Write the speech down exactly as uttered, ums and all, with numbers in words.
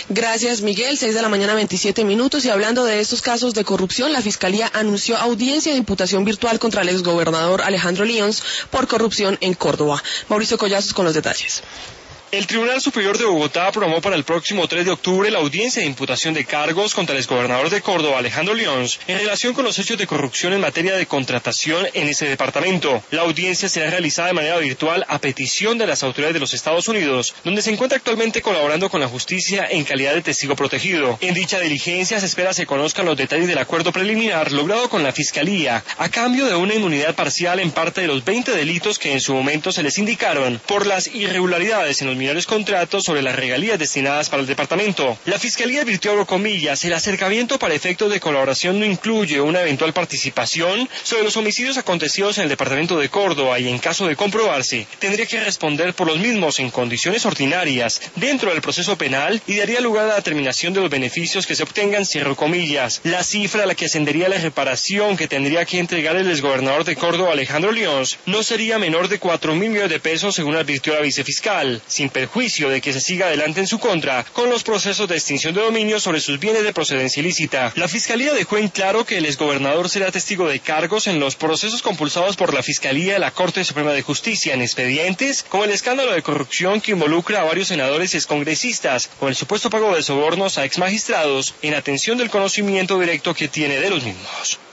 Gracias, Miguel. Seis de la mañana, veintisiete minutos. Y hablando de estos casos de corrupción, la Fiscalía anunció audiencia de imputación virtual contra el exgobernador Alejandro Lyons por corrupción en Córdoba. Mauricio Collazos con los detalles. El Tribunal Superior de Bogotá programó para el próximo tres de octubre la audiencia de imputación de cargos contra el exgobernador de Córdoba, Alejandro Lyons, en relación con los hechos de corrupción en materia de contratación en ese departamento. La audiencia será realizada de manera virtual a petición de las autoridades de los Estados Unidos, donde se encuentra actualmente colaborando con la justicia en calidad de testigo protegido. En dicha diligencia se espera se conozcan los detalles del acuerdo preliminar logrado con la Fiscalía, a cambio de una inmunidad parcial en parte de los veinte delitos que en su momento se les indicaron por las irregularidades en los millonarios contratos sobre las regalías destinadas para el departamento. La Fiscalía advirtió, abro comillas, el acercamiento para efectos de colaboración no incluye una eventual participación sobre los homicidios acontecidos en el departamento de Córdoba y en caso de comprobarse, tendría que responder por los mismos en condiciones ordinarias dentro del proceso penal y daría lugar a la determinación de los beneficios que se obtengan, cierro comillas. La cifra a la que ascendería la reparación que tendría que entregar el exgobernador de Córdoba, Alejandro Lyons, no sería menor de cuatro mil millones de pesos, según advirtió la vicefiscal, sin perjuicio de que se siga adelante en su contra con los procesos de extinción de dominio sobre sus bienes de procedencia ilícita. La Fiscalía dejó en claro que el exgobernador será testigo de cargos en los procesos compulsados por la Fiscalía de la Corte Suprema de Justicia en expedientes como el escándalo de corrupción que involucra a varios senadores y excongresistas con el supuesto pago de sobornos a exmagistrados en atención del conocimiento directo que tiene de los mismos.